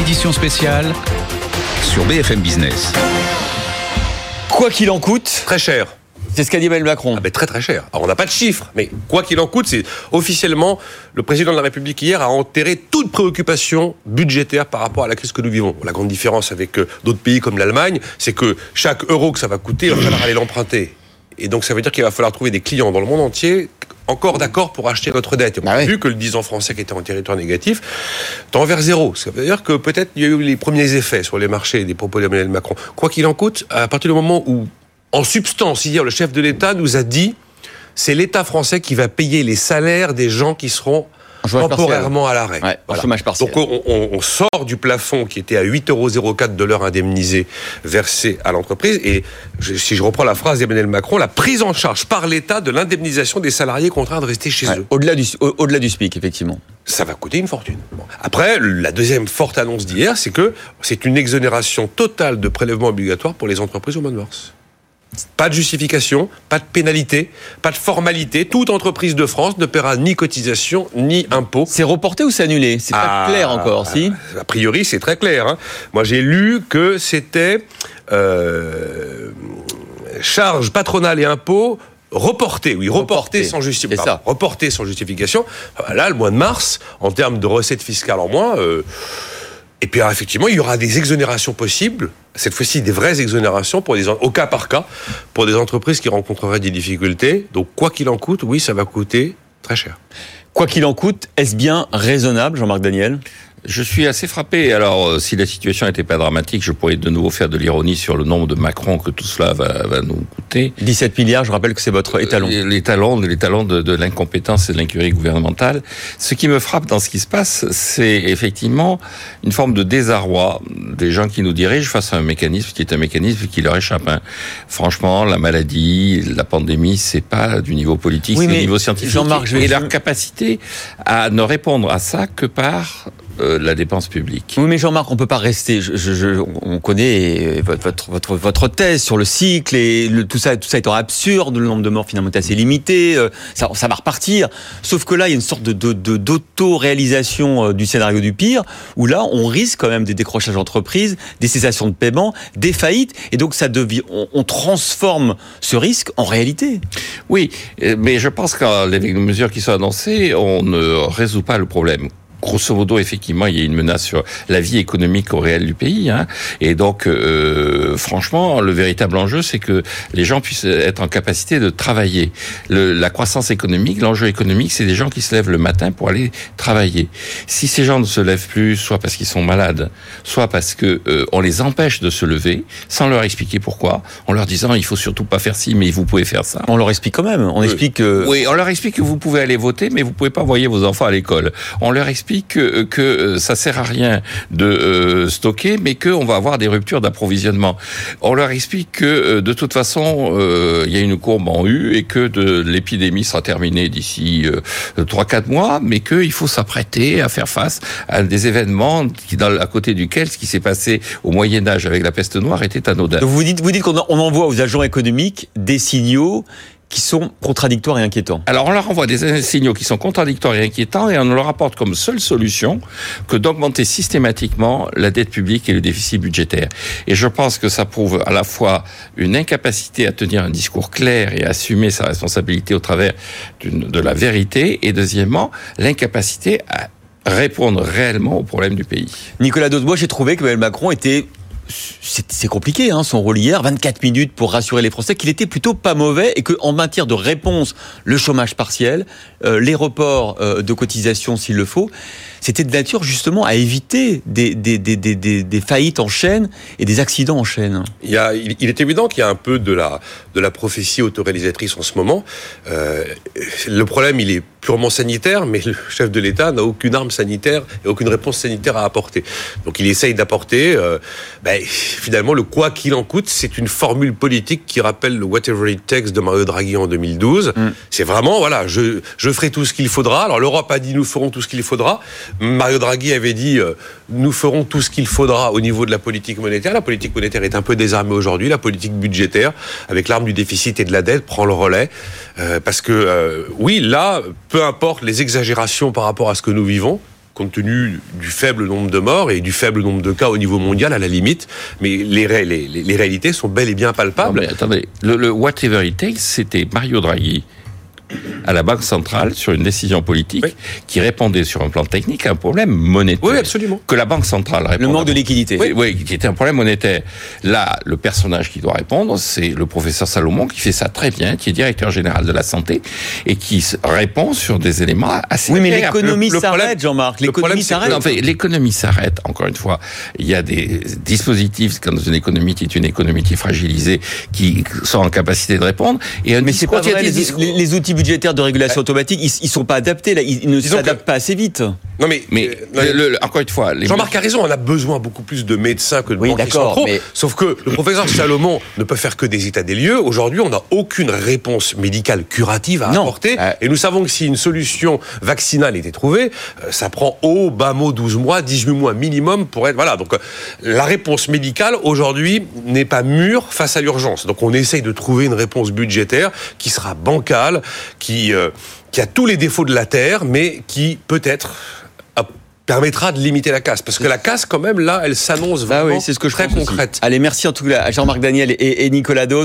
édition spéciale sur BFM Business. Quoi qu'il en coûte, Très cher. c'est ce qu'a dit Emmanuel Macron. Ah ben très très cher. Alors on n'a pas de chiffres, mais quoi qu'il en coûte, c'est officiellement le président de la République hier a enterré toute préoccupation budgétaire par rapport à la crise que nous vivons. La grande différence avec d'autres pays comme l'Allemagne, c'est que chaque euro que ça va coûter, il va falloir aller l'emprunter. Et donc ça veut dire qu'il va falloir trouver des clients dans le monde entier encore d'accord pour acheter notre dette. Et on a vu que le 10 ans français qui était en territoire négatif tend vers zéro. Ça veut dire que peut-être il y a eu les premiers effets sur les marchés des propos d'Emmanuel Macron. Quoi qu'il en coûte, à partir du moment où, en substance, hier, le chef de l'État nous a dit c'est l'État français qui va payer les salaires des gens qui seront temporairement à l'arrêt. Ouais, voilà. Chômage partiel. Donc on sort du plafond qui était à 8,04 € de l'heure indemnisée versée à l'entreprise. Et si je reprends la phrase d'Emmanuel Macron, la prise en charge par l'État de l'indemnisation des salariés contraints de rester chez eux. Au-delà du SMIC, effectivement. Ça va coûter une fortune. Bon. Après, la deuxième forte annonce d'hier, c'est que c'est une exonération totale de prélèvements obligatoires pour les entreprises au mois de mars. Pas de justification, pas de pénalité, pas de formalité. Toute entreprise de France ne paiera ni cotisation ni impôt. C'est reporté ou c'est annulé ? C'est pas clair encore, si ? A priori, c'est très clair. Hein. Moi, j'ai lu que c'était charges patronales et impôts reportés sans justification. Reportés sans justification. Là, le mois de mars, en termes de recettes fiscales en moins... Et puis alors, effectivement, il y aura des exonérations possibles, cette fois-ci des vraies exonérations au cas par cas, pour des entreprises qui rencontreraient des difficultés. Donc quoi qu'il en coûte, oui, ça va coûter très cher. Quoi qu'il en coûte, est-ce bien raisonnable, Jean-Marc Daniel ? Je suis assez frappé. Alors, si la situation n'était pas dramatique, je pourrais de nouveau faire de l'ironie sur le nombre de Macron que tout cela va nous coûter. 17 milliards, je rappelle que c'est votre étalon. L'étalon de l'incompétence et de l'incurie gouvernementale. Ce qui me frappe dans ce qui se passe, c'est effectivement une forme de désarroi des gens qui nous dirigent face à un mécanisme qui est un mécanisme qui leur échappe. Hein. Franchement, la maladie, la pandémie, c'est pas du niveau politique, c'est du niveau scientifique. Jean-Marc, et leur capacité à ne répondre à ça que par la dépense publique. Oui, mais Jean-Marc, on peut pas rester. On connaît votre thèse sur le cycle et tout ça étant absurde. Le nombre de morts finalement est assez limité. Ça va repartir. Sauf que là, il y a une sorte d'auto-réalisation du scénario du pire, où là, on risque quand même des décrochages d'entreprises, des cessations de paiement, des faillites, et donc ça devient. On transforme ce risque en réalité. Oui, mais je pense qu'avec les mesures qui sont annoncées, on ne résout pas le problème. Grosso modo, effectivement, il y a une menace sur la vie économique au réel du pays, hein. Et donc, franchement, le véritable enjeu, c'est que les gens puissent être en capacité de travailler. La croissance économique, l'enjeu économique, c'est des gens qui se lèvent le matin pour aller travailler. Si ces gens ne se lèvent plus, soit parce qu'ils sont malades, soit parce que on les empêche de se lever, sans leur expliquer pourquoi, en leur disant il faut surtout pas faire ci, mais vous pouvez faire ça. On leur explique quand même. On explique que... Oui, on leur explique que vous pouvez aller voter, mais vous pouvez pas envoyer vos enfants à l'école. On leur explique que ça sert à rien de stocker, mais qu'on va avoir des ruptures d'approvisionnement. On leur explique que de toute façon, il y a une courbe en U et que l'épidémie sera terminée d'ici 3-4 mois, mais qu'il faut s'apprêter à faire face à des événements à côté duquel ce qui s'est passé au Moyen-Âge avec la peste noire était anodin. Donc vous dites qu'on envoie aux agents économiques des signaux qui sont contradictoires et inquiétants. Alors on leur envoie des signaux qui sont contradictoires et inquiétants et on leur apporte comme seule solution que d'augmenter systématiquement la dette publique et le déficit budgétaire. Et je pense que ça prouve à la fois une incapacité à tenir un discours clair et à assumer sa responsabilité au travers de la vérité, et deuxièmement, l'incapacité à répondre réellement aux problèmes du pays. Nicolas Dosbois, j'ai trouvé que Emmanuel Macron était... C'est compliqué, hein, son rôle hier, 24 minutes pour rassurer les Français, qu'il était plutôt pas mauvais et qu'en matière de réponse, le chômage partiel, les reports de cotisation s'il le faut, c'était de nature justement à éviter des faillites en chaîne et des accidents en chaîne. Il est évident qu'il y a un peu de la prophétie autoréalisatrice en ce moment. Le problème, il est purement sanitaire, mais le chef de l'État n'a aucune arme sanitaire et aucune réponse sanitaire à apporter. Donc il essaye d'apporter... finalement, le quoi qu'il en coûte, c'est une formule politique qui rappelle le whatever it takes de Mario Draghi en 2012. C'est vraiment, voilà, je ferai tout ce qu'il faudra. Alors l'Europe a dit nous ferons tout ce qu'il faudra. Mario Draghi avait dit nous ferons tout ce qu'il faudra au niveau de la politique monétaire. La politique monétaire est un peu désarmée aujourd'hui. La politique budgétaire, avec l'arme du déficit et de la dette, prend le relais. Parce que, oui, là, peu importe les exagérations par rapport à ce que nous vivons, compte tenu du faible nombre de morts et du faible nombre de cas au niveau mondial à la limite, mais les réalités sont bel et bien palpables. Non, mais attendez, le whatever it takes, c'était Mario Draghi à la Banque centrale sur une décision politique qui répondait sur un plan technique à un problème monétaire. Oui, absolument. Que la Banque centrale répond. Le manque de liquidité. Oui, qui était un problème monétaire. Là, le personnage qui doit répondre, c'est le professeur Salomon qui fait ça très bien, qui est directeur général de la santé et qui répond sur des éléments assez Oui, mais clairs. l'économie Le problème- s'arrête, Jean-Marc. L'économie s'arrête. Non, l'économie s'arrête, encore une fois. Il y a des dispositifs dans une économie qui est une économie qui est fragilisée, qui sont en capacité de répondre. Et Mais c'est pas vrai, les outils budgétaires de régulation automatique, ils sont pas adaptés, là. Ils ne s'adaptent pas assez vite. Non mais, encore une fois, Jean-Marc a raison, on a besoin beaucoup plus de médecins que de banquiers centraux. mais- Sauf que le professeur Salomon ne peut faire que des états des lieux. Aujourd'hui, on n'a aucune réponse médicale curative à apporter. Et nous savons que si une solution vaccinale était trouvée, ça prend au bas mot 12 mois, 18 mois minimum pour être... Voilà, donc la réponse médicale, aujourd'hui, n'est pas mûre face à l'urgence. Donc on essaye de trouver une réponse budgétaire qui sera bancale, qui a tous les défauts de la Terre, mais qui, peut-être... permettra de limiter la casse. Parce que la casse, quand même, là, elle s'annonce vraiment c'est ce que je très pense concrète. Aussi. Allez, merci en tout cas à Jean-Marc Daniel et Nicolas Dos.